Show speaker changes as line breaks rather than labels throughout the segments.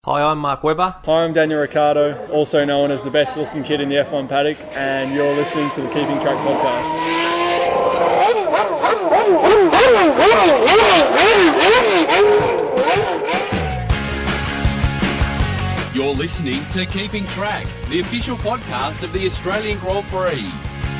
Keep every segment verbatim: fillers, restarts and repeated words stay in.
Hi, I'm Mark Webber.
Hi, I'm Daniel Ricciardo, also known as the best looking kid in the F one paddock, and you're listening to the Keeping Track podcast.
You're listening to Keeping Track, the official podcast of the Australian Grand Prix.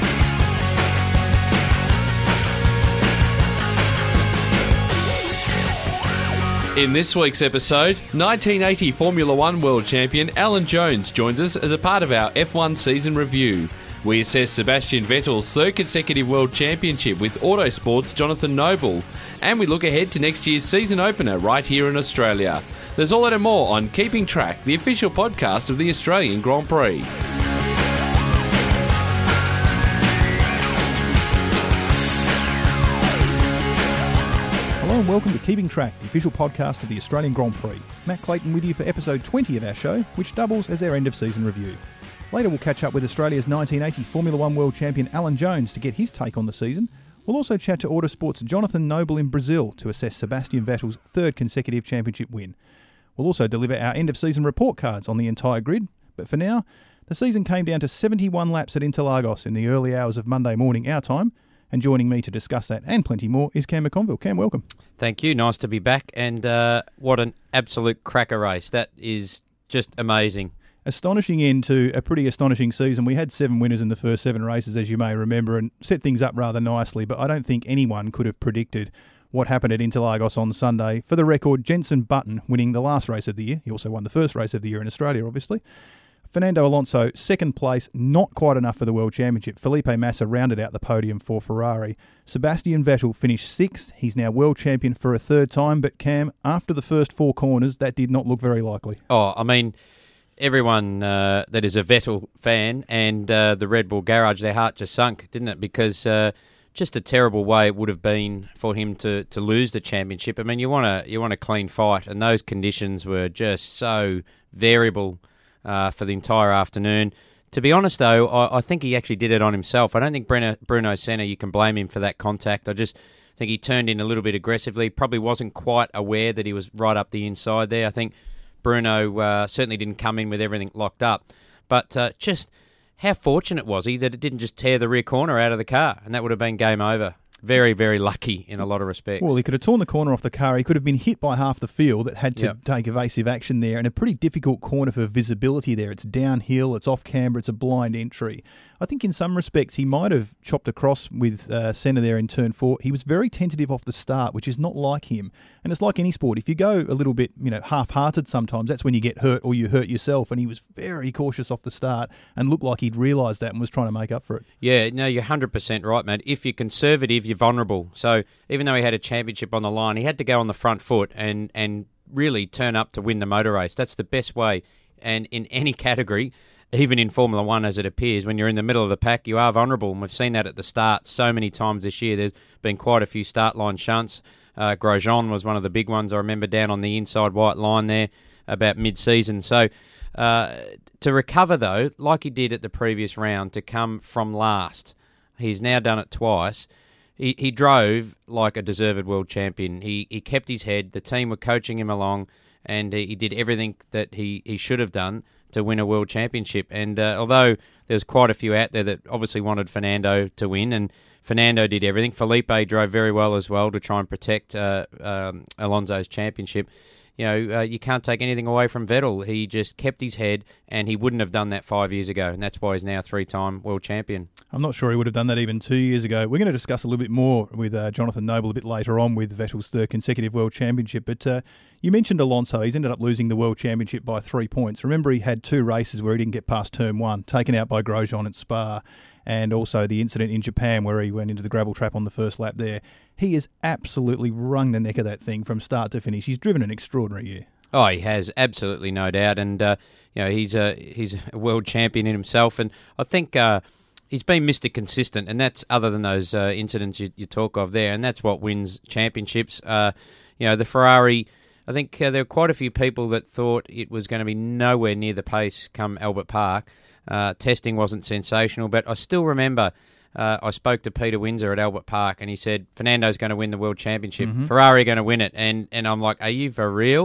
In this week's episode, nineteen eighty Formula One World Champion Alan Jones joins us as a part of our F one season review. We assess Sebastian Vettel's third consecutive World Championship with Autosport's Jonathan Noble, and we look ahead to next year's season opener right here in Australia. There's all that and more on Keeping Track, the official podcast of the Australian Grand Prix.
Hello and welcome to Keeping Track, the official podcast of the Australian Grand Prix. Matt Clayton with you for episode twenty of our show, which doubles as our end-of-season review. Later we'll catch up with Australia's nineteen eighty Formula One World Champion Alan Jones to get his take on the season. We'll also chat to Autosport's Jonathan Noble in Brazil to assess Sebastian Vettel's third consecutive championship win. We'll also deliver our end-of-season report cards on the entire grid, but for now, the season came down to seventy-one laps at Interlagos in the early hours of Monday morning our time. And joining me to discuss that and plenty more is Cam McConville. Cam, welcome.
Thank you. Nice to be back. And uh, what an absolute cracker race. That is just amazing.
Astonishing end to a pretty astonishing season. We had seven winners in the first seven races, as you may remember, and set things up rather nicely. But I don't think anyone could have predicted what happened at Interlagos on Sunday. For the record, Jenson Button winning the last race of the year. He also won the first race of the year in Australia, obviously. Fernando Alonso, second place, not quite enough for the World Championship. Felipe Massa rounded out the podium for Ferrari. Sebastian Vettel finished sixth. He's now World Champion for a third time. But Cam, after the first four corners, that did not look very likely.
Oh, I mean, everyone uh, that is a Vettel fan and uh, the Red Bull garage, their heart just sunk, didn't it? Because uh, just a terrible way it would have been for him to, to lose the championship. I mean, you want a you want a clean fight, and those conditions were just so variable Uh, for the entire afternoon. To be honest, though, I, I think he actually did it on himself. I don't think Bruno, Bruno Senna, you can blame him for that contact. I just think he turned in a little bit aggressively, probably wasn't quite aware that he was right up the inside there. I think Bruno uh, certainly didn't come in with everything locked up. But uh, just how fortunate was he that it didn't just tear the rear corner out of the car, and that would have been game over. Very, very lucky in a lot of respects.
Well, he could have torn the corner off the car. He could have been hit by half the field that had to
Yep.
take evasive action there, and a pretty difficult corner for visibility there. It's downhill, it's off camber, it's a blind entry. I think in some respects he might have chopped across with uh, Senna there in turn four. He was very tentative off the start, which is not like him. And it's like any sport. If you go a little bit, you know, half-hearted sometimes, that's when you get hurt or you hurt yourself. And he was very cautious off the start and looked like he'd realised that and was trying to make up for it.
Yeah, no, you're one hundred percent right, mate. If you're conservative, you're vulnerable. So even though he had a championship on the line, he had to go on the front foot and, and really turn up to win the motor race. That's the best way. And in any category, even in Formula One as it appears, when you're in the middle of the pack, you are vulnerable. And we've seen that at the start so many times this year. There's been quite a few start line shunts. Uh, Grosjean was one of the big ones, I remember, down on the inside white line there about mid-season. So uh, to recover, though, like he did at the previous round, to come from last, he's now done it twice. He he drove like a deserved world champion. He he kept his head. The team were coaching him along, and he, he did everything that he, he should have done to win a world championship. And uh, although there was quite a few out there that obviously wanted Fernando to win, and Fernando did everything. Felipe drove very well as well to try and protect uh, um, Alonso's championship. You know, uh, you can't take anything away from Vettel. He just kept his head, and he wouldn't have done that five years ago, and that's why he's now three-time world champion.
I'm not sure he would have done that even two years ago. We're going to discuss a little bit more with uh, Jonathan Noble a bit later on with Vettel's third consecutive world championship. But uh, you mentioned Alonso. He's ended up losing the world championship by three points. Remember, he had two races where he didn't get past turn one, taken out by Grosjean at Spa, and also the incident in Japan where he went into the gravel trap on the first lap there. He has absolutely wrung the neck of that thing from start to finish. He's driven an extraordinary year.
Oh, he has, absolutely no doubt. And, uh, you know, he's a, he's a world champion in himself. And I think uh, he's been Mister Consistent, and that's other than those uh, incidents you, you talk of there, and that's what wins championships. Uh, you know, the Ferrari, I think uh, there were quite a few people that thought it was going to be nowhere near the pace come Albert Park. Uh, testing wasn't sensational, but I still remember uh, I spoke to Peter Windsor at Albert Park, and he said, Fernando's going to win the World Championship. Mm-hmm. Ferrari going to win it. And, and I'm like, are you for real?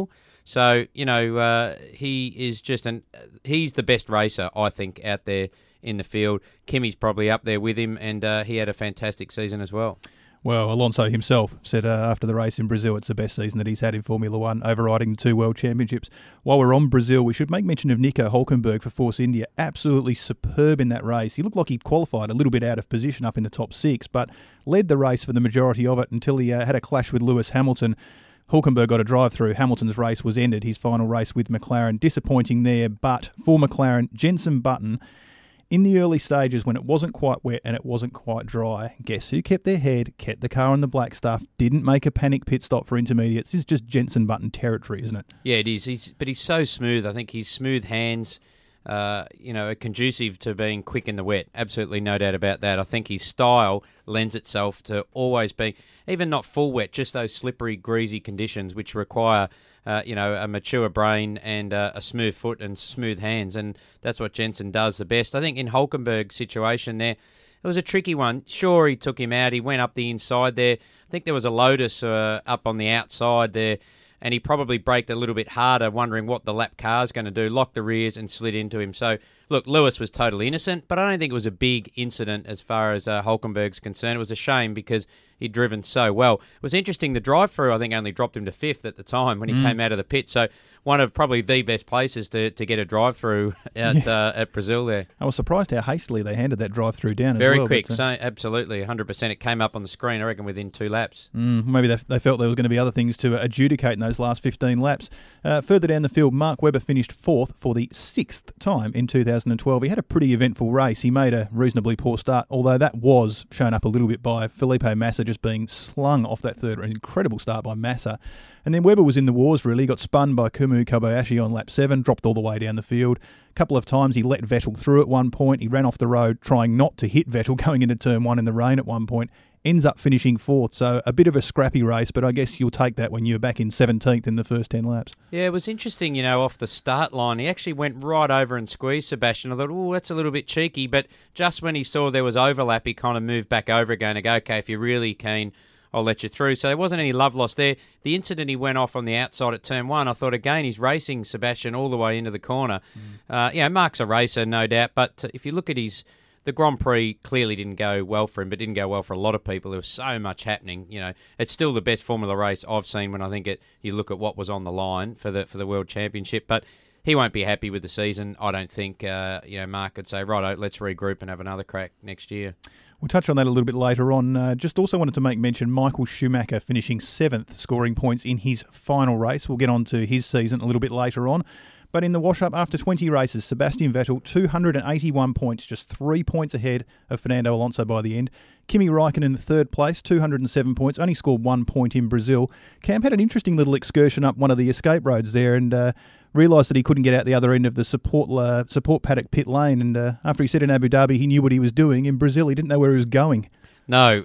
So, you know, uh, he is just an he's the best racer, I think, out there in the field. Kimi's probably up there with him, and uh, he had a fantastic season as well.
Well, Alonso himself said uh, after the race in Brazil it's the best season that he's had in Formula One, overriding the two World Championships. While we're on Brazil, we should make mention of Nico Hülkenberg for Force India. Absolutely superb in that race. He looked like he'd qualified a little bit out of position up in the top six, but led the race for the majority of it until he uh, had a clash with Lewis Hamilton. Hülkenberg got a drive-through. Hamilton's race was ended, his final race with McLaren. Disappointing there, but for McLaren, Jenson Button, in the early stages when it wasn't quite wet and it wasn't quite dry, guess who kept their head, kept the car on the black stuff, didn't make a panic pit stop for intermediates? This is just Jenson Button territory, isn't it?
Yeah, it is. He's, but he's so smooth. I think his smooth hands, uh, you know, are conducive to being quick in the wet. Absolutely no doubt about that. I think his style lends itself to always being, even not full wet, just those slippery, greasy conditions which require Uh, you know, a mature brain and uh, a smooth foot and smooth hands, and that's what Jenson does the best. I think in Hülkenberg's situation there, it was a tricky one. Sure, he took him out. He went up the inside there. I think there was a Lotus uh, up on the outside there, and he probably braked a little bit harder, wondering what the lap car's going to do, locked the rears and slid into him. So, look, Lewis was totally innocent, but I don't think it was a big incident as far as uh, Hülkenberg's concerned. It was a shame because he'd driven so well. It was interesting, the drive-through, I think, only dropped him to fifth at the time when he mm. came out of the pit. So one of probably the best places to, to get a drive-through at yeah. uh, at Brazil there.
I was surprised how hastily they handed that drive-through down
Very
as well.
Very quick,
but, uh,
so absolutely, one hundred percent. It came up on the screen, I reckon, within two laps.
Mm, maybe they, they felt there was going to be other things to adjudicate in those last fifteen laps. Uh, further down the field, Mark Webber finished fourth for the sixth time in two thousand twelve. He had a pretty eventful race. He made a reasonably poor start, although that was shown up a little bit by Felipe Massa just being slung off that third. An incredible start by Massa. And then Webber was in the wars, really. He got spun by Kumu Kobayashi on lap seven, dropped all the way down the field. A couple of times he let Vettel through at one point. He ran off the road trying not to hit Vettel going into turn one in the rain at one point. Ends up finishing fourth, so a bit of a scrappy race, but I guess you'll take that when you're back in seventeenth in the first ten laps.
Yeah, it was interesting, you know, off the start line. He actually went right over and squeezed Sebastian. I thought, oh, that's a little bit cheeky, but just when he saw there was overlap, he kind of moved back over again and go, okay, if you're really keen, I'll let you through. So there wasn't any love lost there. The incident he went off on the outside at turn one, I thought, again, he's racing Sebastian all the way into the corner. Mm. Uh, yeah, Mark's a racer, no doubt, but if you look at his... The Grand Prix clearly didn't go well for him, but didn't go well for a lot of people. There was so much happening. You know, it's still the best Formula race I've seen when I think it. You look at what was on the line for the for the World Championship, but he won't be happy with the season. I don't think. Uh, you know, Mark could say, "Righto, let's regroup and have another crack next year."
We'll touch on that a little bit later on. Uh, just also wanted to make mention Michael Schumacher finishing seventh, scoring points in his final race. We'll get on to his season a little bit later on. But in the wash-up, after twenty races, Sebastian Vettel, two hundred eighty-one points, just three points ahead of Fernando Alonso by the end. Kimi Räikkönen in third place, two hundred seven points, only scored one point in Brazil. Cam had an interesting little excursion up one of the escape roads there and uh, realised that he couldn't get out the other end of the support uh, support paddock pit lane. And uh, after he said in Abu Dhabi he knew what he was doing, in Brazil he didn't know where he was going.
No.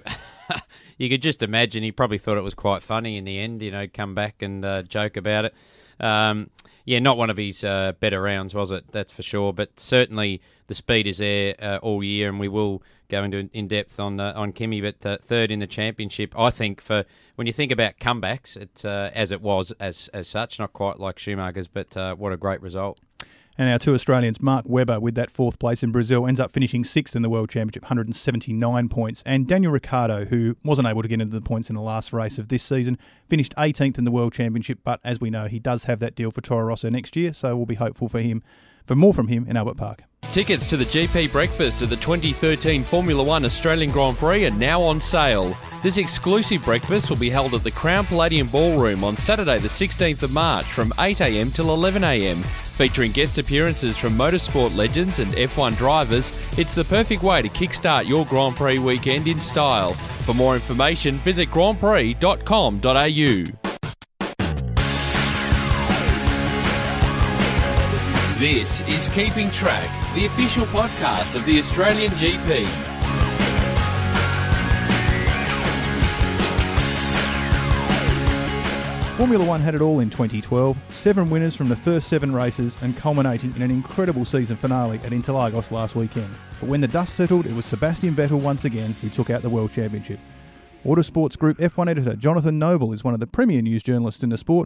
You could just imagine he probably thought it was quite funny in the end, you know, come back and uh, joke about it. Um, yeah, not one of his uh, better rounds, was it? That's for sure. But certainly the speed is there uh, all year, and we will go into in depth on uh, on Kimi. But uh, third in the championship, I think, for when you think about comebacks, it's uh, as it was as as such, not quite like Schumacher's, but uh, what a great result.
And our two Australians, Mark Webber with that fourth place in Brazil, ends up finishing sixth in the World Championship, one hundred seventy-nine points. And Daniel Ricciardo, who wasn't able to get into the points in the last race of this season, finished eighteenth in the World Championship. But as we know, he does have that deal for Toro Rosso next year, so we'll be hopeful for him, for more from him in Albert Park.
Tickets to the G P breakfast of the twenty thirteen Formula One Australian Grand Prix are now on sale. This exclusive breakfast will be held at the Crown Palladium Ballroom on Saturday the sixteenth of March from eight a m till eleven a m. Featuring guest appearances from motorsport legends and F one drivers, it's the perfect way to kickstart your Grand Prix weekend in style. For more information, visit grand prix dot com dot a u. This is Keeping Track, the official podcast of the Australian G P.
Formula One had it all in twenty twelve, seven winners from the first seven races and culminating in an incredible season finale at Interlagos last weekend. But when the dust settled, it was Sebastian Vettel once again who took out the World Championship. Autosports Group F one editor Jonathan Noble is one of the premier news journalists in the sport,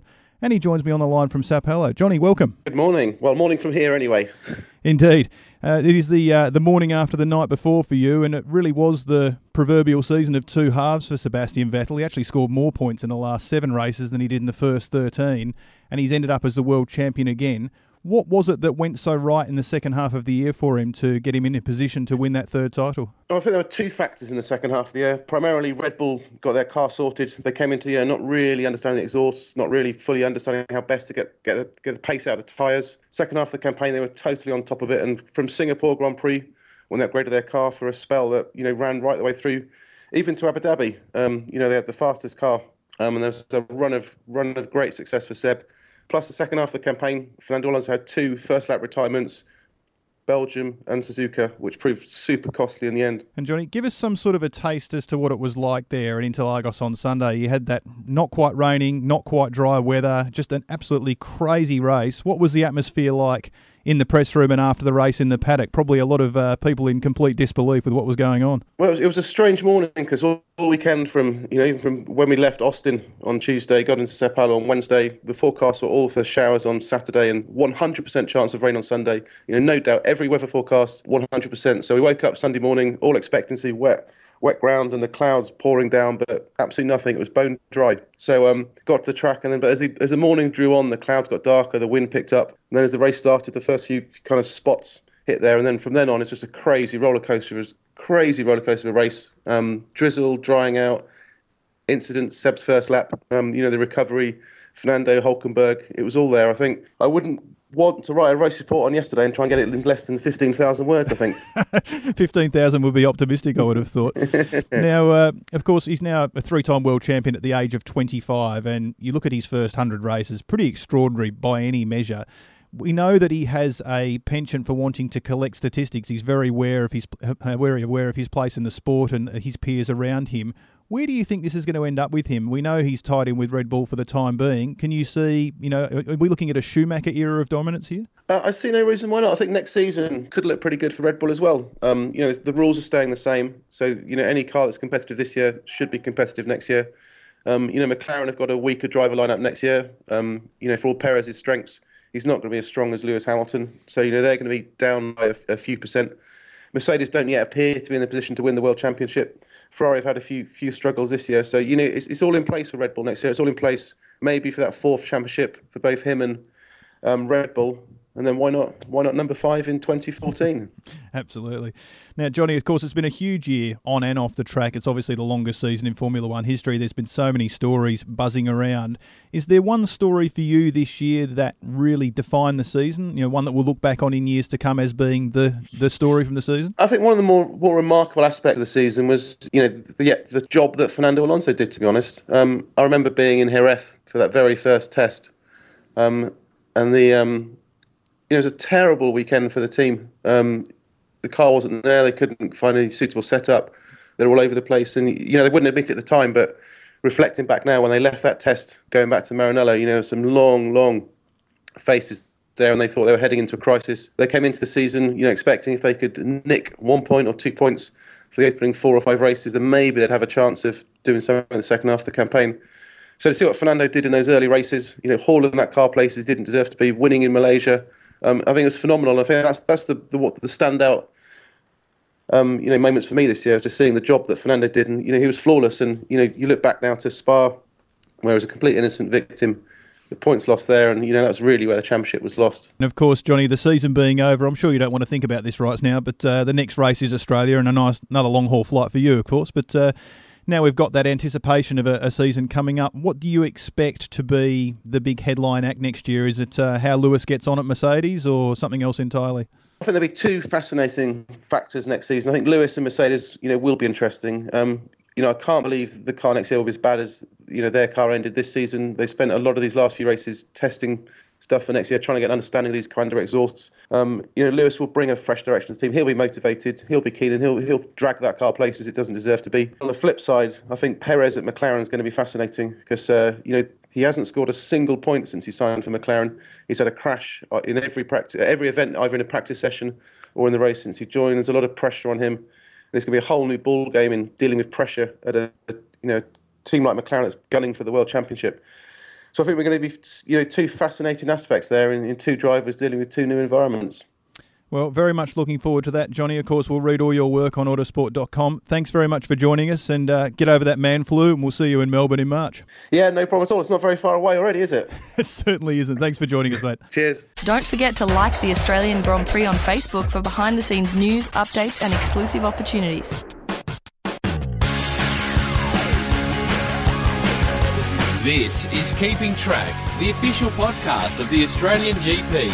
And he joins me on the line from Sao Paulo. Johnny, welcome.
Good morning. Well, morning from here anyway.
Indeed. Uh, it is the uh, the morning after the night before for you, and it really was the proverbial season of two halves for Sebastian Vettel. He actually scored more points in the last seven races than he did in the first thirteen, and he's ended up as the world champion again. What was it that went so right in the second half of the year for him to get him in a position to win that third title?
Well, I think there were two factors in the second half of the year. Primarily, Red Bull got their car sorted. They came into the year not really understanding the exhausts, not really fully understanding how best to get get the, get the pace out of the tyres. Second half of the campaign, they were totally on top of it. And from Singapore Grand Prix, when they upgraded their car for a spell that you know ran right the way through, even to Abu Dhabi, um, you know they had the fastest car, um, and there was a run of run of great success for Seb. Plus, the second half of the campaign, Fernando Alonso had two first-lap retirements, Belgium and Suzuka, which proved super costly in the end.
And Johnny, give us some sort of a taste as to what it was like there at Interlagos on Sunday. You had that not quite raining, not quite dry weather, just an absolutely crazy race. What was the atmosphere like in the press room and after the race in the paddock? Probably a lot of uh, people in complete disbelief with what was going on.
Well, it was, it was a strange morning because all, all weekend from, you know, even from when we left Austin on Tuesday, got into Sao Paulo on Wednesday, the forecasts were all for showers on Saturday and one hundred percent chance of rain on Sunday. You know, no doubt, every weather forecast, one hundred percent. So we woke up Sunday morning, all expectancy, wet. wet ground and the clouds pouring down, but absolutely nothing. It was bone dry. So um, got to the track, and then but as the, as the morning drew on, the clouds got darker, the wind picked up, and then as the race started, the first few kind of spots hit there, and then from then on, it's just a crazy roller coaster, it was a crazy roller coaster of a race. Um, drizzle, drying out, incidents, Seb's first lap, um, you know, the recovery, Fernando, Hulkenberg, it was all there. I think I wouldn't want to write a race report on yesterday and try and get it in less than fifteen thousand words, I think.
fifteen thousand would be optimistic, I would have thought. Now, uh, of course, he's now a three-time world champion at the age of twenty-five, and you look at his first one hundred races, pretty extraordinary by any measure. We know that he has a penchant for wanting to collect statistics. He's very aware of his, uh, very aware of his place in the sport and his peers around him. Where do you think this is going to end up with him? We know he's tied in with Red Bull for the time being. Can you see, you know, are we looking at a Schumacher era of dominance here?
Uh, I see no reason why not. I think next season could look pretty good for Red Bull as well. Um, you know, the rules are staying the same. So, you know, any car that's competitive this year should be competitive next year. Um, you know, McLaren have got a weaker driver lineup next year. Um, you know, for all Perez's strengths, he's not going to be as strong as Lewis Hamilton. So, you know, they're going to be down by a, a few percent. Mercedes don't yet appear to be in the position to win the World Championship. Ferrari have had a few few struggles this year. So, you know, it's, it's all in place for Red Bull next year. It's all in place maybe for that fourth championship for both him and um, Red Bull. And then why not why not number five in twenty fourteen?
Absolutely. Now, Johnny, of course, it's been a huge year on and off the track. It's obviously the longest season in Formula One history. There's been so many stories buzzing around. Is there one story for you this year that really defined the season? You know, one that we'll look back on in years to come as being the, the story from the season?
I think one of the more, more remarkable aspects of the season was, you know, the, yeah, the job that Fernando Alonso did, to be honest. Um, I remember being in Jerez for that very first test. Um, and the... Um, It was a terrible weekend for the team. Um, the car wasn't there. They couldn't find any suitable setup. They were all over the place. And, you know, they wouldn't admit it at the time, but reflecting back now, when they left that test, going back to Maranello, you know, some long, long faces there, and they thought they were heading into a crisis. They came into the season, you know, expecting if they could nick one point or two points for the opening four or five races, then maybe they'd have a chance of doing something in the second half of the campaign. So to see what Fernando did in those early races, you know, Hall in that car places didn't deserve to be winning in Malaysia. Um, I think it was phenomenal. I think that's that's the the, what, the standout um, you know moments for me this year. Just seeing the job that Fernando did, and you know he was flawless. And you know you look back now to Spa, where he was a complete innocent victim. The points lost there, and you know that's really where the championship was lost.
And of course, Johnny, the season being over, I'm sure you don't want to think about this right now, but uh, the next race is Australia, and a nice another long haul flight for you, of course. But uh, now we've got that anticipation of a, a season coming up. What do you expect to be the big headline act next year? Is it uh, how Lewis gets on at Mercedes or something else entirely?
I think there'll be two fascinating factors next season. I think Lewis and Mercedes, you know, will be interesting. Um, you know, I can't believe the car next year will be as bad as, you know, their car ended this season. They spent a lot of these last few races testing stuff for next year, trying to get an understanding of these Commander exhausts. Um, you know, Lewis will bring a fresh direction to the team. He'll be motivated. He'll be keen, and he'll he'll drag that car places it doesn't deserve to be. On the flip side, I think Perez at McLaren is going to be fascinating because uh, you know he hasn't scored a single point since he signed for McLaren. He's had a crash in every practice, every event, either in a practice session or in the race since he joined. There's a lot of pressure on him, and it's going to be a whole new ball game in dealing with pressure at a, a you know team like McLaren that's gunning for the World Championship. So I think we're going to be, you know, two fascinating aspects there in, in two drivers dealing with two new environments.
Well, very much looking forward to that, Johnny. Of course, we'll read all your work on autosport dot com. Thanks very much for joining us, and uh, get over that man flu, and we'll see you in Melbourne in March.
Yeah, no problem at all. It's not very far away already, is it?
It certainly isn't. Thanks for joining us, mate.
Cheers.
Don't forget to like the Australian Grand Prix on Facebook for behind-the-scenes news, updates and exclusive opportunities.
This is Keeping Track, the official podcast of the Australian G P.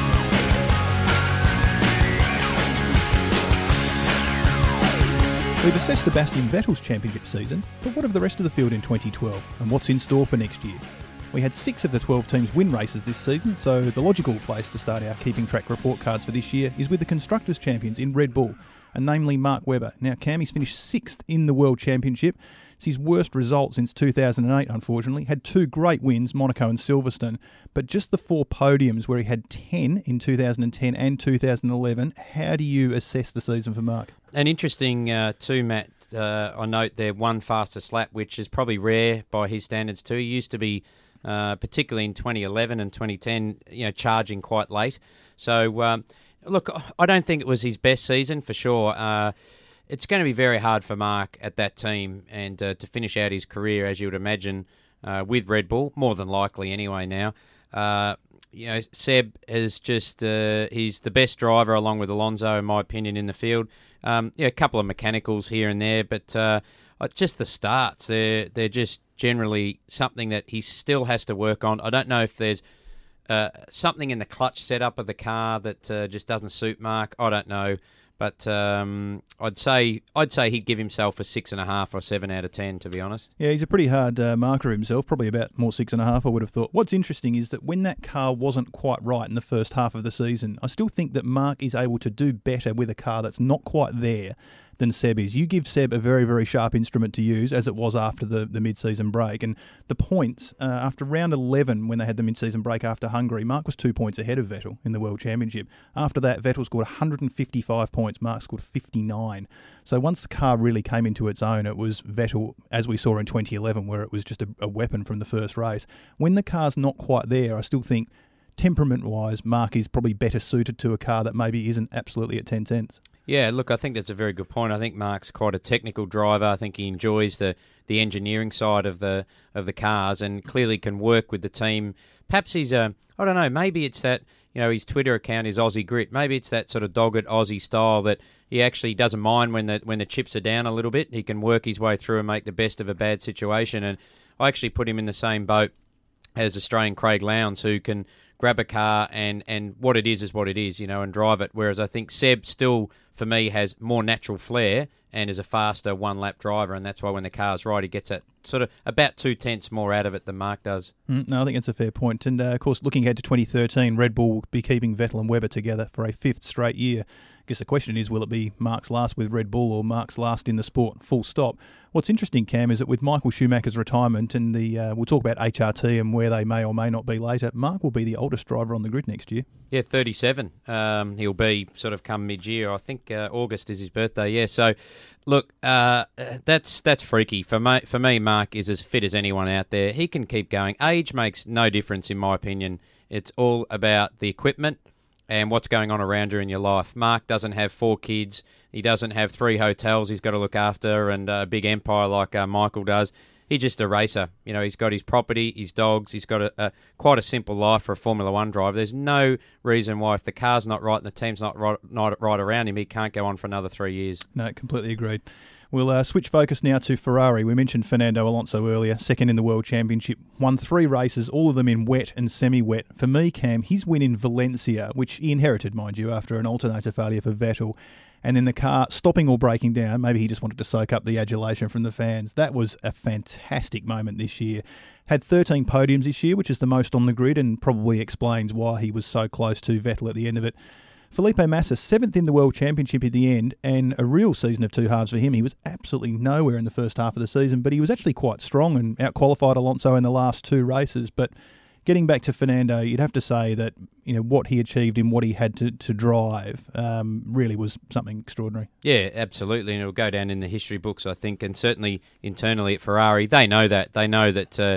We've assessed Sebastian Vettel's championship season, but what of the rest of the field in twenty twelve, and what's in store for next year? We had six of the twelve teams win races this season, so the logical place to start our Keeping Track report cards for this year is with the Constructors' Champions in Red Bull, and namely Mark Webber. Now, Cammy's finished sixth in the World Championship. It's his worst result since two thousand eight, unfortunately. Had two great wins, Monaco and Silverstone, but just the four podiums where he had ten in two thousand ten and two thousand eleven. How do you assess the season for Mark?
And interesting uh, too, Matt, uh, I note their one fastest lap, which is probably rare by his standards too. He used to be, uh, particularly in twenty eleven and twenty ten, you know, charging quite late. So, um, look, I don't think it was his best season for sure. Uh, it's going to be very hard for Mark at that team and uh, to finish out his career, as you would imagine, uh, with Red Bull, more than likely anyway now. Uh, you know, Seb is just, uh, he's the best driver along with Alonso, in my opinion, in the field. Um, yeah, a couple of mechanicals here and there, but uh, just the starts, they're, they're just generally something that he still has to work on. I don't know if there's uh, something in the clutch setup of the car that uh, just doesn't suit Mark. I don't know. But um, I'd say I'd say he'd give himself a six and a half or seven out of ten, to be honest.
Yeah, he's a pretty hard uh, marker himself, probably about more six and a half, I would have thought. What's interesting is that when that car wasn't quite right in the first half of the season, I still think that Mark is able to do better with a car that's not quite there than Seb is. You give Seb a very, very sharp instrument to use, as it was after the, the mid-season break. And the points, uh, after round eleven, when they had the mid-season break after Hungary, Mark was two points ahead of Vettel in the World Championship. After that, Vettel scored one hundred fifty-five points, Mark scored fifty-nine. So once the car really came into its own, it was Vettel, as we saw in twenty eleven, where it was just a, a weapon from the first race. When the car's not quite there, I still think, temperament-wise, Mark is probably better suited to a car that maybe isn't absolutely at ten cents.
Yeah, look, I think that's a very good point. I think Mark's quite a technical driver. I think he enjoys the, the engineering side of the of the cars and clearly can work with the team. Perhaps he's a, I don't know, maybe it's that, you know, his Twitter account is Aussie Grit. Maybe it's that sort of dogged Aussie style that he actually doesn't mind when the when the chips are down a little bit. He can work his way through and make the best of a bad situation. And I actually put him in the same boat as Australian Craig Lowndes, who can grab a car and, and what it is is what it is, you know, and drive it. Whereas I think Seb still, for me, has more natural flair and is a faster one-lap driver, and that's why when the car's right, he gets that sort of about two-tenths more out of it than Mark does.
Mm, no, I think that's a fair point. And, uh, of course, looking ahead to twenty thirteen, Red Bull will be keeping Vettel and Webber together for a fifth straight year. I guess the question is, will it be Mark's last with Red Bull or Mark's last in the sport, full stop? What's interesting, Cam, is that with Michael Schumacher's retirement and the uh, we'll talk about H R T and where they may or may not be later, Mark will be the oldest driver on the grid next year.
Yeah, thirty-seven. Um, he'll be sort of come mid-year. I think uh, August is his birthday, yeah. So, look, uh, that's that's freaky. For me, for me, Mark is as fit as anyone out there. He can keep going. Age makes no difference, in my opinion. It's all about the equipment and what's going on around you in your life. Mark doesn't have four kids. He doesn't have three hotels he's got to look after and a big empire like uh, Michael does. He's just a racer. You know, he's got his property, his dogs. He's got a, a quite a simple life for a Formula One driver. There's no reason why, if the car's not right and the team's not right, not right around him, he can't go on for another three years.
No, completely agreed. We'll uh, switch focus now to Ferrari. We mentioned Fernando Alonso earlier, second in the World Championship, won three races, all of them in wet and semi-wet. For me, Cam, his win in Valencia, which he inherited, mind you, after an alternator failure for Vettel, and then the car stopping or breaking down, maybe he just wanted to soak up the adulation from the fans. That was a fantastic moment this year. Had thirteen podiums this year, which is the most on the grid, and probably explains why he was so close to Vettel at the end of it. Felipe Massa, seventh in the World Championship at the end, and a real season of two halves for him. He was absolutely nowhere in the first half of the season, but he was actually quite strong and outqualified Alonso in the last two races. But getting back to Fernando, you'd have to say that, you know, what he achieved in what he had to, to drive um, really was something extraordinary.
Yeah, absolutely, and it'll go down in the history books, I think, and certainly internally at Ferrari, they know that. They know that uh,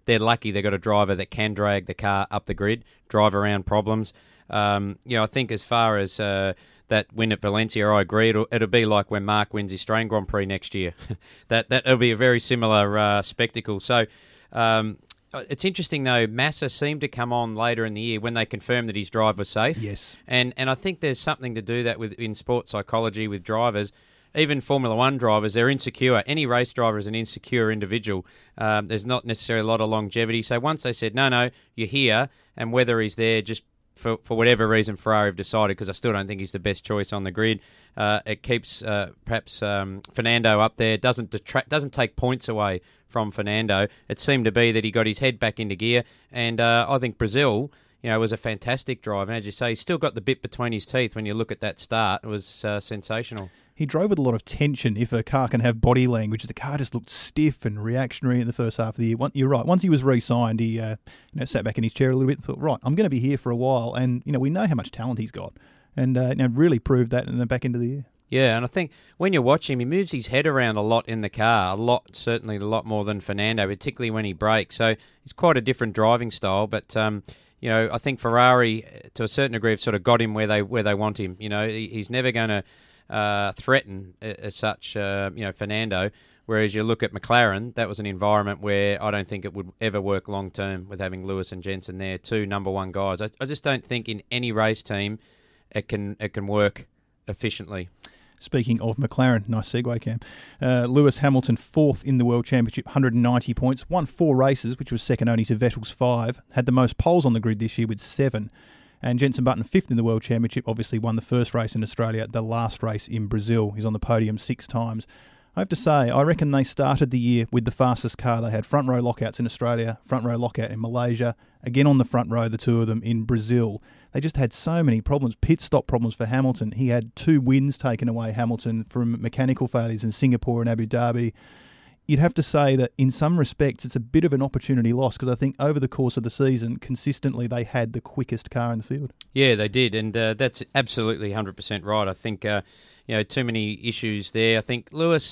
they're lucky they've got a driver that can drag the car up the grid, drive around problems. Um, you know, I think as far as uh, that win at Valencia, I agree. It'll, it'll be like when Mark wins the Australian Grand Prix next year. that that'll be a very similar uh, spectacle. So um, it's interesting though. Massa seemed to come on later in the year when they confirmed that his drive was safe.
Yes,
and and I think there's something to do that with in sports psychology with drivers. Even Formula One drivers, they're insecure. Any race driver is an insecure individual. Um, there's not necessarily a lot of longevity. So once they said, no, no, you're here, and whether he's there just for, for whatever reason Ferrari have decided, because I still don't think he's the best choice on the grid, uh, it keeps uh, perhaps um, Fernando up there, doesn't detract, doesn't take points away from Fernando. It seemed to be that he got his head back into gear, and uh, I think Brazil... You know, it was a fantastic drive. And as you say, he's still got the bit between his teeth when you look at that start. It was uh, sensational.
He drove with a lot of tension. If a car can have body language, the car just looked stiff and reactionary in the first half of the year. You're right. Once he was re-signed, he uh, you know, sat back in his chair a little bit and thought, right, I'm going to be here for a while. And, you know, we know how much talent he's got. And uh, you know, really proved that in the back end of the year.
Yeah, and I think when you watch him, he moves his head around a lot in the car, a lot, certainly a lot more than Fernando, particularly when he brakes. So he's quite a different driving style, but... Um, You know, I think Ferrari, to a certain degree, have sort of got him where they where they want him. You know, he, he's never going to uh, threaten as such, uh, you know, Fernando. Whereas you look at McLaren, that was an environment where I don't think it would ever work long term with having Lewis and Jenson there, two number one guys. I, I just don't think in any race team it can it can work efficiently.
Speaking of McLaren, nice segue, Cam. Uh, Lewis Hamilton, fourth in the World Championship, one hundred ninety points, won four races, which was second only to Vettel's five, had the most poles on the grid this year with seven. And Jenson Button, fifth in the World Championship, obviously won the first race in Australia, the last race in Brazil. He's on the podium six times. I have to say, I reckon they started the year with the fastest car. They had front row lockouts in Australia, front row lockout in Malaysia, again on the front row, the two of them in Brazil. They just had so many problems, pit stop problems for Hamilton. He had two wins taken away, Hamilton, from mechanical failures in Singapore and Abu Dhabi. You'd have to say that in some respects it's a bit of an opportunity loss, because I think over the course of the season, consistently they had the quickest car in the field.
Yeah, they did, and uh, that's absolutely one hundred percent right. I think, uh, you know, too many issues there. I think Lewis...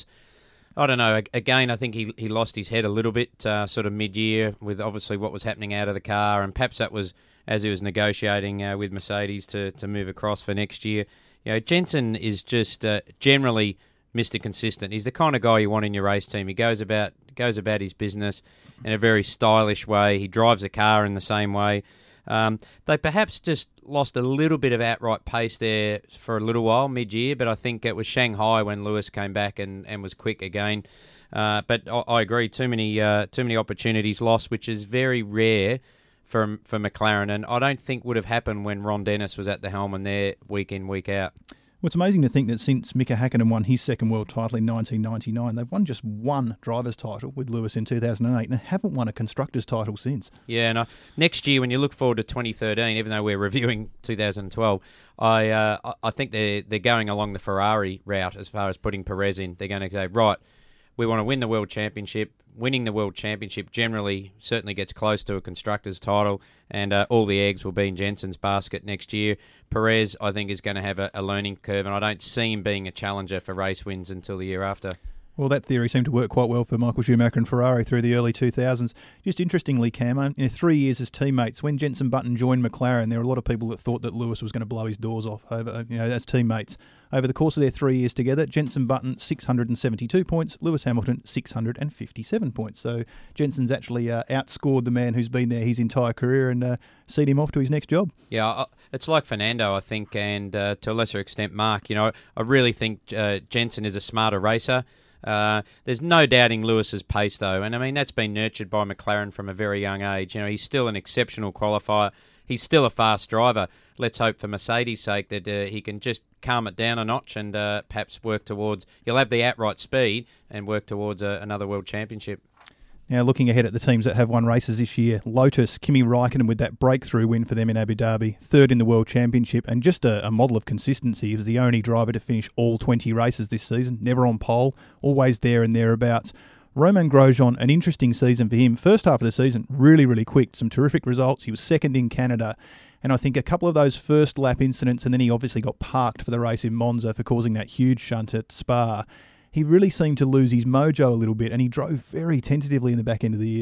I don't know. Again, I think he he lost his head a little bit uh, sort of mid-year with obviously what was happening out of the car, and perhaps that was as he was negotiating uh, with Mercedes to, to move across for next year. You know, Jenson is just uh, generally Mister Consistent. He's the kind of guy you want in your race team. He goes about goes about his business in a very stylish way. He drives a car in the same way. Um, they perhaps just lost a little bit of outright pace there for a little while mid-year, but I think it was Shanghai when Lewis came back and, and was quick again. Uh, but I, I agree, too many uh, too many opportunities lost, which is very rare for for McLaren, and I don't think would have happened when Ron Dennis was at the helm and there week in, week out.
Well, it's amazing to think that since Mika Hakkinen won his second world title in nineteen ninety-nine, they've won just one driver's title with Lewis in two thousand eight and haven't won a constructor's title since.
Yeah, and I, next year when you look forward to twenty thirteen, even though we're reviewing two thousand twelve, I uh, I think they're, they're going along the Ferrari route as far as putting Perez in. They're going to say, right, we want to win the World Championship. Winning the World Championship generally certainly gets close to a constructor's title, and uh, all the eggs will be in Jenson's basket next year. Perez, I think, is going to have a, a learning curve, and I don't see him being a challenger for race wins until the year after.
Well, that theory seemed to work quite well for Michael Schumacher and Ferrari through the early two thousands. Just interestingly, Cam, in you know, three years as teammates, when Jenson Button joined McLaren, there were a lot of people that thought that Lewis was going to blow his doors off over, you know, as teammates. Over the course of their three years together, Jenson Button, six hundred seventy-two points, Lewis Hamilton, six hundred fifty-seven points. So Jenson's actually uh, outscored the man who's been there his entire career and uh, seen him off to his next job.
Yeah, it's like Fernando, I think, and uh, to a lesser extent Mark. You know, I really think uh, Jenson is a smarter racer. Uh, there's no doubting Lewis's pace, though, and I mean that's been nurtured by McLaren from a very young age. You know, he's still an exceptional qualifier. He's still a fast driver. Let's hope for Mercedes' sake that uh, he can just calm it down a notch and uh, perhaps work towards... He'll have the outright speed and work towards a, another World Championship.
Now, looking ahead at the teams that have won races this year, Lotus, Kimi Raikkonen with that breakthrough win for them in Abu Dhabi, third in the World Championship, and just a, a model of consistency. He was the only driver to finish all twenty races this season, never on pole, always there and thereabouts. Romain Grosjean, an interesting season for him. First half of the season, really, really quick. Some terrific results. He was second in Canada. And I think a couple of those first lap incidents, and then he obviously got parked for the race in Monza for causing that huge shunt at Spa. He really seemed to lose his mojo a little bit, and he drove very tentatively in the back end of the year.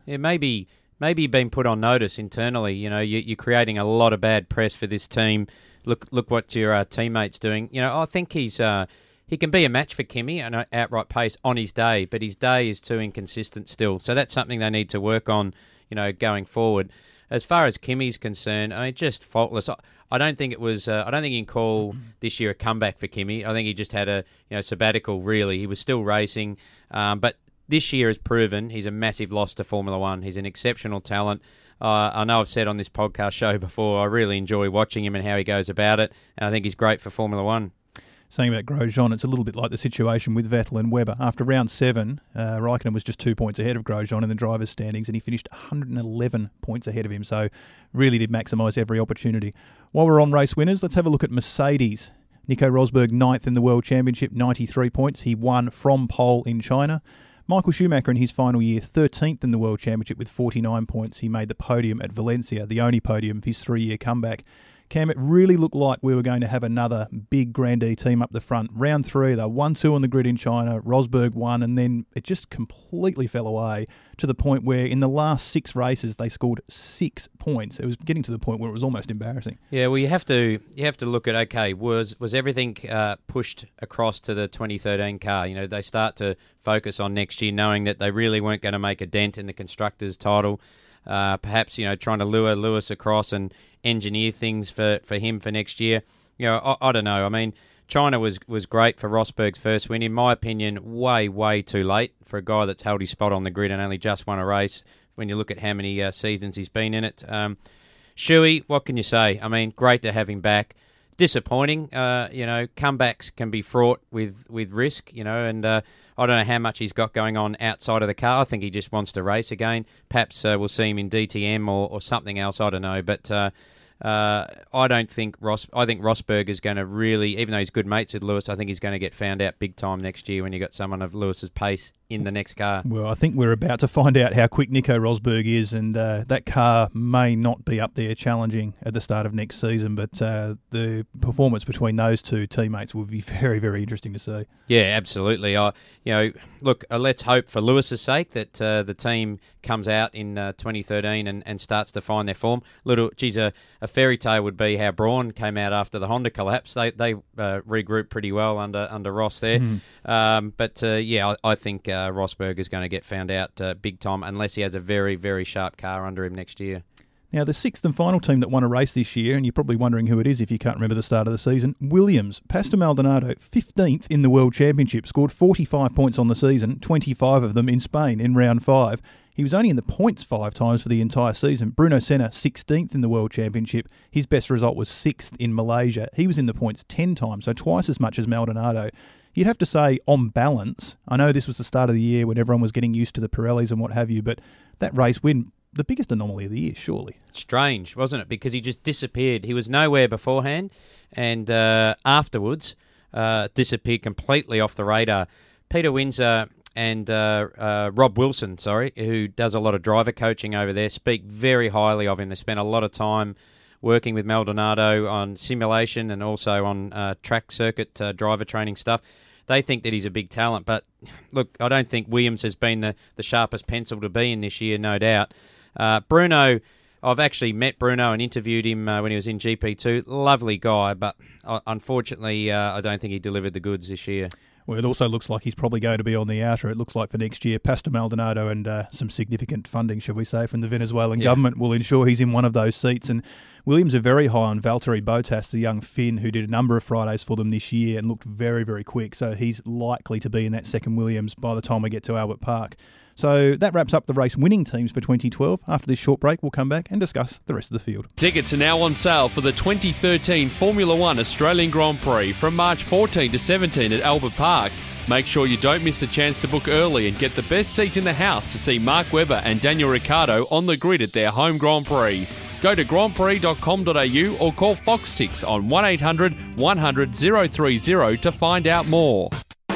Yeah, maybe maybe been put on notice internally. You know, you, you're creating a lot of bad press for this team. Look, look what your uh, teammates doing. You know, I think he's uh, he can be a match for Kimmy at an outright pace on his day, but his day is too inconsistent still. So that's something they need to work on. You know, going forward. As far as Kimmy's concerned, I mean, just faultless. I, I don't think it was. Uh, I don't think you can call this year a comeback for Kimmy. I think he just had a you know sabbatical. Really, he was still racing, um, but this year has proven he's a massive loss to Formula One. He's an exceptional talent. Uh, I know I've said on this podcast show before, I really enjoy watching him and how he goes about it, and I think he's great for Formula One.
Saying about Grosjean, it's a little bit like the situation with Vettel and Webber. After round seven, uh, Raikkonen was just two points ahead of Grosjean in the drivers' standings, and he finished one hundred eleven points ahead of him, so really did maximise every opportunity. While we're on race winners, let's have a look at Mercedes. Nico Rosberg, ninth in the World Championship, ninety-three points. He won from pole in China. Michael Schumacher in his final year, thirteenth in the World Championship with forty-nine points. He made the podium at Valencia, the only podium of his three-year comeback. Cam, it really looked like we were going to have another big grandee team up the front. Round three, they one two on the grid in China, Rosberg won, and then it just completely fell away to the point where in the last six races they scored six points. It was getting to the point where it was almost embarrassing.
Yeah, well, you have to you have to look at, okay, was was everything uh, pushed across to the twenty thirteen car? You know, they start to focus on next year, knowing that they really weren't going to make a dent in the Constructors' title. Uh, perhaps, you know, trying to lure Lewis across and engineer things for, for him for next year. You know, I, I don't know. I mean, China was, was great for Rosberg's first win. In my opinion, way, way too late for a guy that's held his spot on the grid and only just won a race when you look at how many uh, seasons he's been in it. Um, Shuey, what can you say? I mean, great to have him back. Disappointing, uh, you know, comebacks can be fraught with, with risk, you know, and uh, I don't know how much he's got going on outside of the car. I think he just wants to race again. Perhaps uh, we'll see him in D T M or, or something else, I don't know, but uh, uh, I don't think Ross. I think Rosberg is going to really, even though he's good mates with Lewis, I think he's going to get found out big time next year when you got someone of Lewis's pace in the next car.
Well, I think we're about to find out how quick Nico Rosberg is, and uh, that car may not be up there challenging at the start of next season, but uh, the performance between those two teammates will be very, very interesting to see.
Yeah, absolutely. I, you know, look, uh, let's hope for Lewis's sake that uh, the team comes out in uh, twenty thirteen and, and starts to find their form. Little, geez, a, a fairy tale would be how Braun came out after the Honda collapse. They they uh, regrouped pretty well under under Ross there. Mm. Um, but uh, yeah, I, I think uh, Rosberg is going to get found out uh, big time unless he has a very, very sharp car under him next year.
Now, the sixth and final team that won a race this year, and you're probably wondering who it is if you can't remember the start of the season, Williams. Pastor Maldonado, fifteenth in the World Championship, scored forty-five points on the season, twenty-five of them in Spain in round five. He was only in the points five times for the entire season. Bruno Senna, sixteenth in the World Championship. His best result was sixth in Malaysia. He was in the points ten times, so twice as much as Maldonado. You'd have to say, on balance, I know this was the start of the year when everyone was getting used to the Pirellis and what have you, but that race win, the biggest anomaly of the year, surely. Strange,
wasn't it? Because he just disappeared. He was nowhere beforehand, and uh, afterwards uh, disappeared completely off the radar. Peter Windsor and uh, uh, Rob Wilson, sorry, who does a lot of driver coaching over there, speak very highly of him. They spent a lot of time working with Maldonado on simulation and also on uh, track circuit uh, driver training stuff. They think that he's a big talent, but look, I don't think Williams has been the, the sharpest pencil to be in this year, no doubt. Uh, Bruno, I've actually met Bruno and interviewed him uh, when he was in G P two. Lovely guy, but uh, unfortunately, uh, I don't think he delivered the goods this year.
Well, it also looks like he's probably going to be on the outer. It looks like for next year, Pastor Maldonado and uh, some significant funding, shall we say, from the Venezuelan yeah. government will ensure he's in one of those seats. And Williams are very high on Valtteri Bottas, the young Finn who did a number of Fridays for them this year and looked very, very quick. So he's likely to be in that second Williams by the time we get to Albert Park. So that wraps up the race winning teams for twenty twelve. After this short break, we'll come back and discuss the rest of the field.
Tickets are now on sale for the twenty thirteen Formula One Australian Grand Prix from March fourteenth to seventeenth at Albert Park. Make sure you don't miss the chance to book early and get the best seat in the house to see Mark Webber and Daniel Ricciardo on the grid at their home Grand Prix. Go to grand prix dot com dot a u or call Foxtix on one eight hundred one hundred oh three oh to find out more.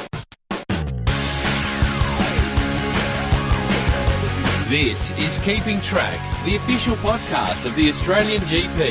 This is Keeping Track, the official podcast of the Australian G P.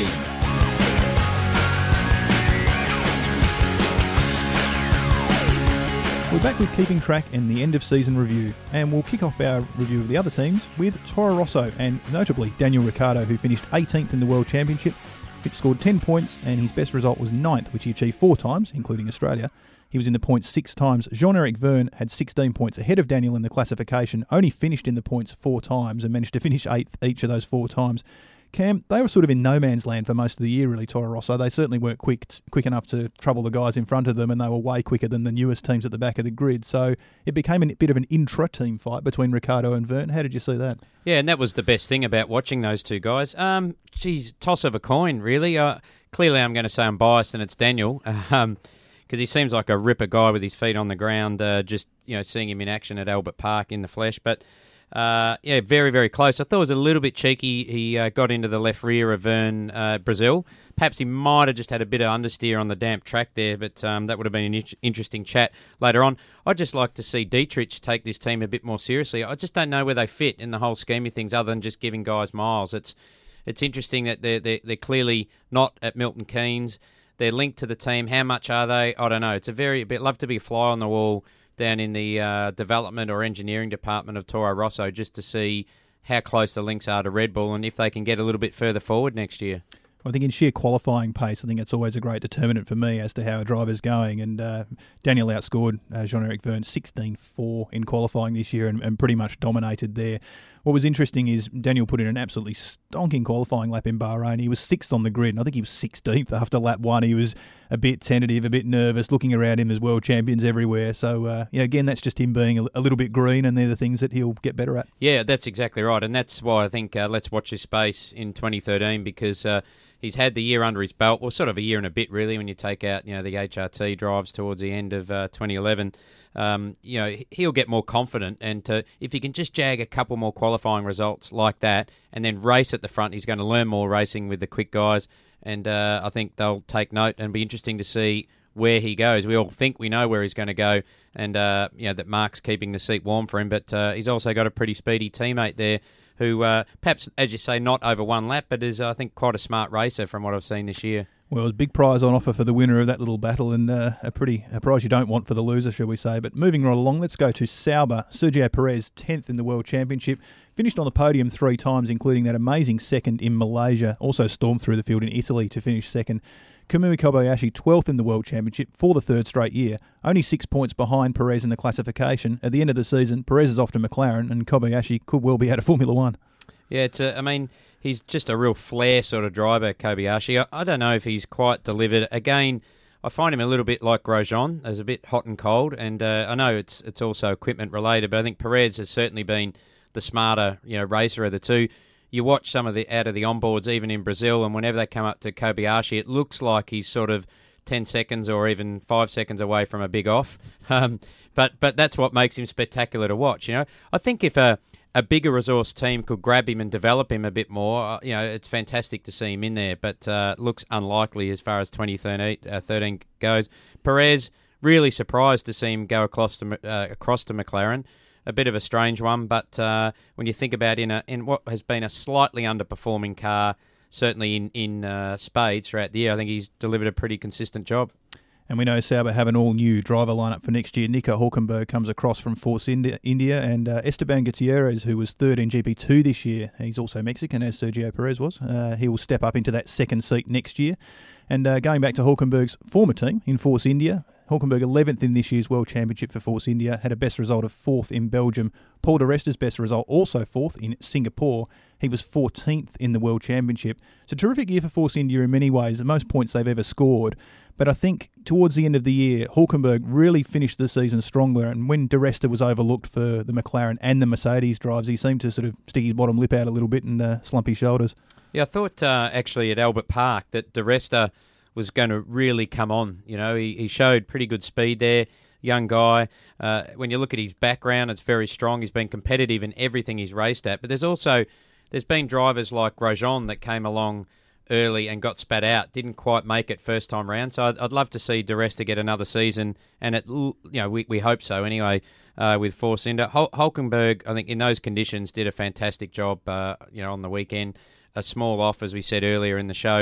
We're back with Keeping Track and the end of season review, and we'll kick off our review of the other teams with Toro Rosso and notably Daniel Ricciardo, who finished eighteenth in the World Championship, which scored ten points, and his best result was ninth, which he achieved four times, including Australia. He was in the points six times. Jean-Eric Vergne had sixteen points ahead of Daniel in the classification, only finished in the points four times and managed to finish eighth each of those four times. Cam, they were sort of in no man's land for most of the year, really, Toro Rosso. They certainly weren't quick quick enough to trouble the guys in front of them, and they were way quicker than the newest teams at the back of the grid. So it became a bit of an intra-team fight between Ricciardo and Vergne. How did you see that?
Yeah, and that was the best thing about watching those two guys. Um, geez, toss of a coin, really. Uh, clearly, I'm going to say I'm biased, and it's Daniel, um, because he seems like a ripper guy with his feet on the ground. Uh, just you know, seeing him in action at Albert Park in the flesh, but. Uh, yeah, very, very close. I thought it was a little bit cheeky. He uh, got into the left rear of Vergne, uh, Brazil. Perhaps he might have just had a bit of understeer on the damp track there, but um, that would have been an in- interesting chat later on. I'd just like to see Dietrich take this team a bit more seriously. I just don't know where they fit in the whole scheme of things other than just giving guys miles. It's it's interesting that they're, they're, they're clearly not at Milton Keynes. They're linked to the team. How much are they? I don't know. It's a very, I'd love to be a fly on the wall down in the uh, development or engineering department of Toro Rosso just to see how close the links are to Red Bull and if they can get a little bit further forward next year.
I think in sheer qualifying pace, I think it's always a great determinant for me as to how a driver's going. And uh, Daniel outscored uh, Jean-Eric Vergne sixteen four in qualifying this year and, and pretty much dominated there. What was interesting is Daniel put in an absolutely stonking qualifying lap in Bahrain. He was sixth on the grid, and I think he was sixteenth after lap one. He was a bit tentative, a bit nervous, looking around him as world champions everywhere. So, uh, yeah, again, that's just him being a, a little bit green, and they're the things that he'll get better at.
Yeah, that's exactly right. And that's why I think uh, let's watch his space in twenty thirteen because uh, he's had the year under his belt, well, sort of a year and a bit, really, when you take out, you know, the H R T drives towards the end of uh, twenty eleven. Um, you know, he'll get more confident, and to, if he can just jag a couple more qualifying results like that and then race at the front, he's going to learn more racing with the quick guys, and uh, I think they'll take note and be interesting to see where he goes. We all think we know where he's going to go, and uh, you know that Mark's keeping the seat warm for him, but uh, he's also got a pretty speedy teammate there who uh, perhaps, as you say, not over one lap, but is, I think, quite a smart racer from what I've seen this year.
Well, there's a big prize on offer for the winner of that little battle, and uh, a pretty a prize you don't want for the loser, shall we say. But moving right along, let's go to Sauber. Sergio Perez, tenth in the World Championship, finished on the podium three times, including that amazing second in Malaysia. Also stormed through the field in Italy to finish second. Kamui Kobayashi, twelfth in the World Championship for the third straight year, only six points behind Perez in the classification. At the end of the season, Perez is off to McLaren, and Kobayashi could well be out of Formula One. Yeah,
it's a, I mean, he's just a real flair sort of driver, Kobayashi. I, I don't know if he's quite delivered. Again, I find him a little bit like Grosjean, as a bit hot and cold, and uh, I know it's it's also equipment related, but I think Perez has certainly been the smarter, you know, racer of the two. You watch some of the out of the onboards, even in Brazil, and whenever they come up to Kobayashi, it looks like he's sort of ten seconds or even five seconds away from a big off. Um, but but that's what makes him spectacular to watch. You know, I think if a a bigger resource team could grab him and develop him a bit more, uh, you know, it's fantastic to see him in there, but uh, looks unlikely as far as twenty thirteen goes. Perez, really surprised to see him go across to uh, across to McLaren. A bit of a strange one, but uh, when you think about in a, in what has been a slightly underperforming car, certainly in, in uh, spades throughout the year, I think he's delivered a pretty consistent job.
And we know Sauber have an all-new driver lineup for next year. Nico Hülkenberg comes across from Force India, India and uh, Esteban Gutierrez, who was third in G P two this year. He's also Mexican, as Sergio Perez was. Uh, he will step up into that second seat next year. And uh, going back to Hülkenberg's former team in Force India, Hülkenberg eleventh in this year's World Championship for Force India, had a best result of fourth in Belgium. Paul di Resta's best result, also fourth in Singapore. He was fourteenth in the World Championship. It's a terrific year for Force India in many ways, the most points they've ever scored. But I think towards the end of the year, Hülkenberg really finished the season stronger, and when di Resta was overlooked for the McLaren and the Mercedes drives, he seemed to sort of stick his bottom lip out a little bit and uh, slump his shoulders.
Yeah, I thought uh, actually at Albert Park that di Resta was going to really come on. You know, he, he showed pretty good speed there, young guy. Uh, when you look at his background, it's very strong. He's been competitive in everything he's raced at. But there's also, there's been drivers like Grosjean that came along early and got spat out, didn't quite make it first time round. So I'd, I'd love to see di Resta get another season, and it, you know, we, we hope so anyway, uh, with Force India. Hul- Hülkenberg, I think in those conditions, did a fantastic job, uh, you know, on the weekend. A small off, as we said earlier in the show.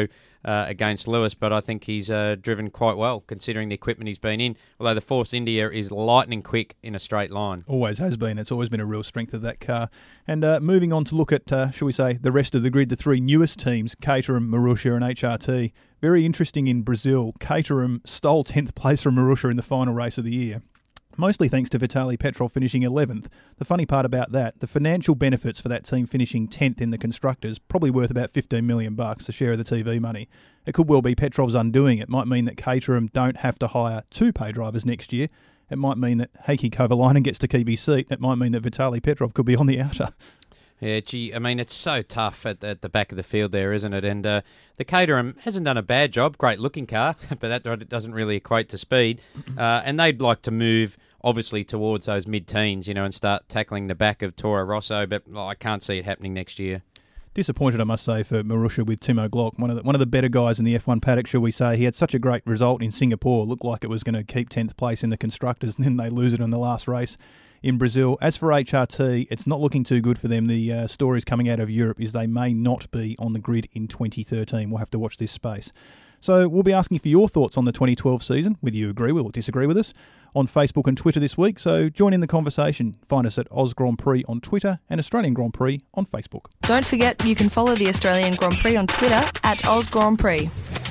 uh, against Lewis, but I think he's uh, driven quite well considering the equipment he's been in, although the Force India is lightning quick in a straight line.
Always has been. It's always been a real strength of that car. And uh, moving on to look at, uh, shall we say, the rest of the grid, the three newest teams, Caterham, Marussia and H R T. Very interesting in Brazil. Caterham stole tenth place from Marussia in the final race of the year, mostly thanks to Vitaly Petrov finishing eleventh. The funny part about that, the financial benefits for that team finishing tenth in the Constructors, probably worth about fifteen million bucks, a share of the T V money. It could well be Petrov's undoing. It might mean that Caterham don't have to hire two pay drivers next year. It might mean that Heikki Kovalainen gets to keep his seat. It might mean that Vitaly Petrov could be on the outer.
Yeah, gee, I mean, it's so tough at the, at the back of the field there, isn't it? And uh, the Caterham hasn't done a bad job. Great looking car, but that doesn't really equate to speed. Uh, and they'd like to move, obviously, towards those mid-teens, you know, and start tackling the back of Toro Rosso, but well, I can't see it happening next year.
Disappointed, I must say, for Marussia with Timo Glock, one of the one of the better guys in the F one paddock, shall we say. He had such a great result in Singapore. Looked like it was going to keep tenth place in the Constructors, and then they lose it in the last race in Brazil. As for H R T, it's not looking too good for them. The uh, stories coming out of Europe is they may not be on the grid in twenty thirteen. We'll have to watch this space. So we'll be asking for your thoughts on the twenty twelve season, whether you agree with or disagree with us, on Facebook and Twitter this week. So join in the conversation. Find us at Oz Grand Prix on Twitter and Australian Grand Prix on Facebook.
Don't forget you can follow the Australian Grand Prix on Twitter at Oz Grand Prix.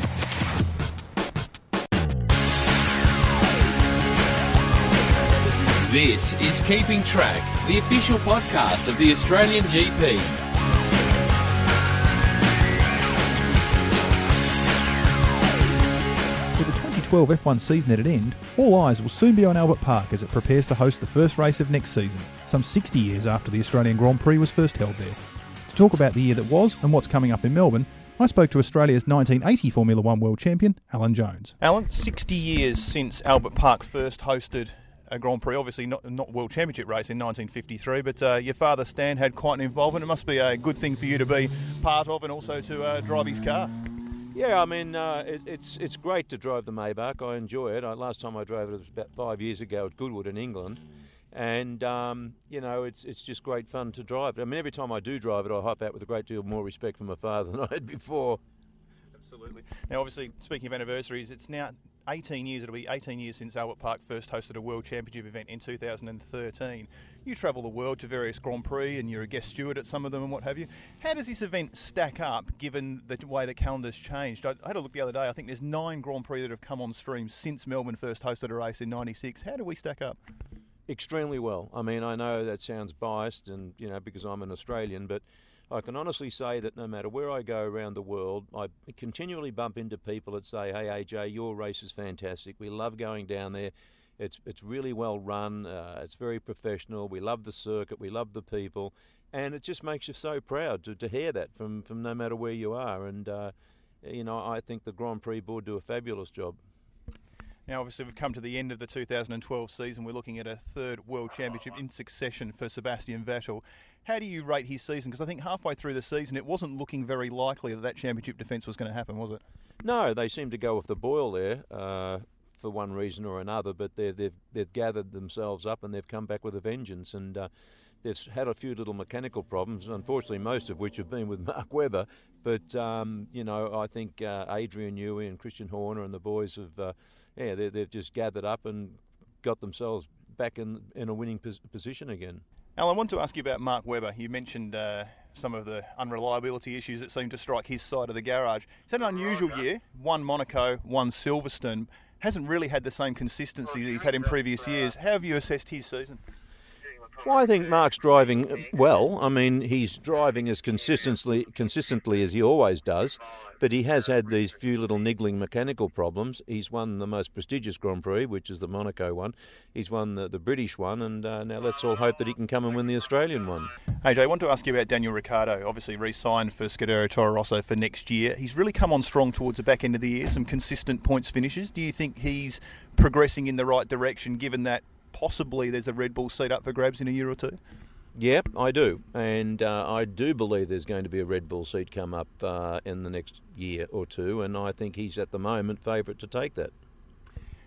This is Keeping Track, the official podcast of the Australian G P.
With the twenty twelve F one season at an end, all eyes will soon be on Albert Park as it prepares to host the first race of next season, some sixty years after the Australian Grand Prix was first held there. To talk about the year that was and what's coming up in Melbourne, I spoke to Australia's nineteen eighty Formula One World Champion, Alan Jones. Alan, sixty years since Albert Park first hosted a Grand Prix, obviously not not World Championship race in nineteen fifty-three, but uh, your father Stan had quite an involvement. It must be a good thing for you to be part of and also to uh, drive his car.
Yeah, I mean, uh, it, it's it's great to drive the Maybach. I enjoy it. I, last time I drove it was about five years ago at Goodwood in England. And, um, you know, it's it's just great fun to drive. I mean, every time I do drive it, I hop out with a great deal more respect for my father than I had before.
Absolutely. Now, obviously, speaking of anniversaries, it's now eighteen years. It'll be eighteen years since Albert Park first hosted a World Championship event in two thousand thirteen. You travel the world to various Grand Prix and you're a guest steward at some of them and what have you. How does this event stack up given the way the calendar's changed? I had a look the other day. I think there's nine Grand Prix that have come on stream since Melbourne first hosted a race in ninety-six. How do we stack up?
Extremely well. I mean, I know that sounds biased and, you know, because I'm an Australian, but I can honestly say that no matter where I go around the world, I continually bump into people that say, hey, A J, your race is fantastic. We love going down there. It's it's really well run. Uh, it's very professional. We love the circuit. We love the people. And it just makes you so proud to, to hear that from, from no matter where you are. And, uh, you know, I think the Grand Prix board do a fabulous job.
Now, obviously, we've come to the end of the two thousand twelve season. We're looking at a third World Championship in succession for Sebastian Vettel. How do you rate his season? Because I think halfway through the season, it wasn't looking very likely that that championship defence was going to happen, was it?
No, they seem to go with the boil there uh, for one reason or another, but they've, they've, they've gathered themselves up and they've come back with a vengeance. And uh, they've had a few little mechanical problems, unfortunately most of which have been with Mark Webber. But, um, you know, I think uh, Adrian Newey and Christian Horner and the boys have... Uh, Yeah, they, they've just gathered up and got themselves back in in a winning pos- position again.
Al, I want to ask you about Mark Webber. You mentioned uh, some of the unreliability issues that seem to strike his side of the garage. It's had an unusual year. One Monaco, one Silverstone. Hasn't really had the same consistency that he's had in previous years. How have you assessed his season?
Well, I think Mark's driving well. I mean, he's driving as consistently consistently as he always does, but he has had these few little niggling mechanical problems. He's won the most prestigious Grand Prix, which is the Monaco one. He's won the, the British one, and uh, now let's all hope that he can come and win the Australian one.
A J, I want to ask you about Daniel Ricciardo, obviously re-signed for Scuderia Toro Rosso for next year. He's really come on strong towards the back end of the year, some consistent points finishes. Do you think he's progressing in the right direction, given that possibly there's a Red Bull seat up for grabs in a year or two?
Yep, I do. And uh, I do believe there's going to be a Red Bull seat come up uh, in the next year or two, and I think he's at the moment favourite to take that.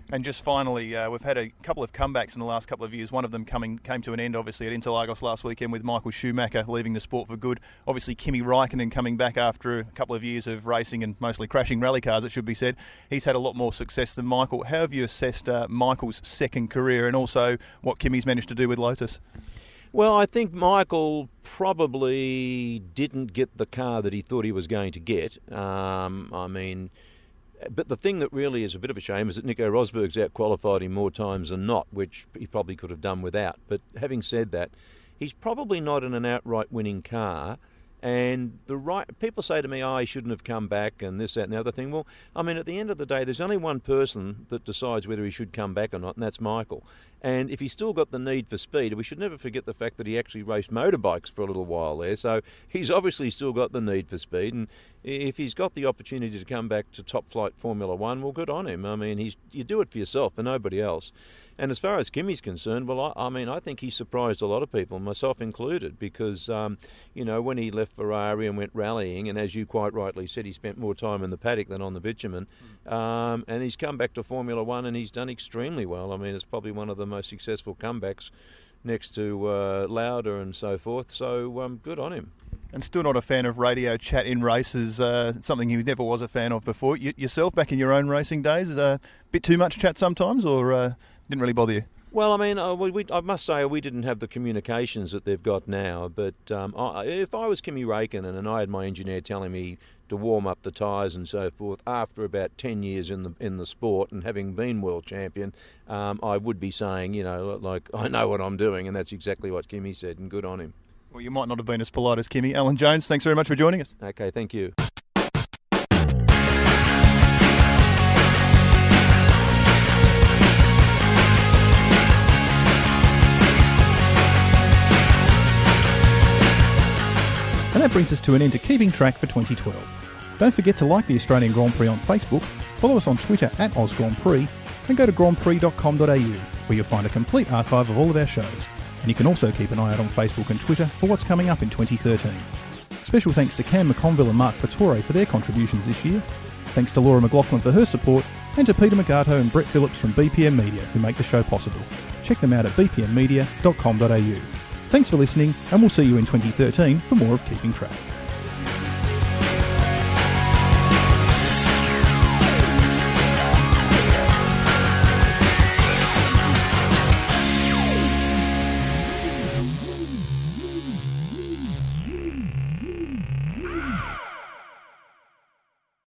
And just finally, uh, we've had a couple of comebacks in the last couple of years. One of them coming came to an end, obviously, at Interlagos last weekend with Michael Schumacher leaving the sport for good. Obviously, Kimi Raikkonen coming back after a couple of years of racing and mostly crashing rally cars, it should be said. He's had a lot more success than Michael. How have you assessed uh, Michael's second career and also what Kimi's managed to do with Lotus?
Well, I think Michael probably didn't get the car that he thought he was going to get. Um, I mean... But the thing that really is a bit of a shame is that Nico Rosberg's out-qualified him more times than not, which he probably could have done without. But having said that, he's probably not in an outright winning car. And the right people say to me, oh, he shouldn't have come back and this, that and the other thing. Well, I mean, at the end of the day, there's only one person that decides whether he should come back or not, and that's Michael. And if he's still got the need for speed, we should never forget the fact that he actually raced motorbikes for a little while there. So he's obviously still got the need for speed. And if he's got the opportunity to come back to top flight Formula One, well, good on him. I mean, he's you do it for yourself, for nobody else. And as far as Kimi's concerned, well, I, I mean, I think he surprised a lot of people, myself included, because, um, you know, when he left Ferrari and went rallying, and as you quite rightly said, he spent more time in the paddock than on the bitumen, um, and he's come back to Formula One and he's done extremely well. I mean, it's probably one of the most successful comebacks next to uh, Lauda and so forth, so um, good on him.
And still not a fan of radio chat in races, uh, something he never was a fan of before. Y- yourself, back in your own racing days, a uh, bit too much chat sometimes, or uh, didn't really bother you?
Well, I mean, uh, we, we, I must say we didn't have the communications that they've got now, but um, I, if I was Kimi Raikkonen and I had my engineer telling me to warm up the tyres and so forth, after about ten years in the in the sport and having been world champion, um, I would be saying, you know, like, I know what I'm doing, and that's exactly what Kimi said, and good on him.
Well, you might not have been as polite as Kimi. Alan Jones, thanks very much for joining us.
Okay, thank you.
And that brings us to an end to Keeping Track for twenty twelve. Don't forget to like the Australian Grand Prix on Facebook, follow us on Twitter at Aus Grand Prix, and go to grand prix dot com dot a u, where you'll find a complete archive of all of our shows. And you can also keep an eye out on Facebook and Twitter for what's coming up in twenty thirteen. Special thanks to Cam McConville and Mark Fattore for their contributions this year. Thanks to Laura McLaughlin for her support, and to Peter McGarto and Brett Phillips from B P M Media who make the show possible. Check them out at b p m media dot com dot a u. Thanks for listening, and we'll see you in twenty thirteen for more of Keeping Track.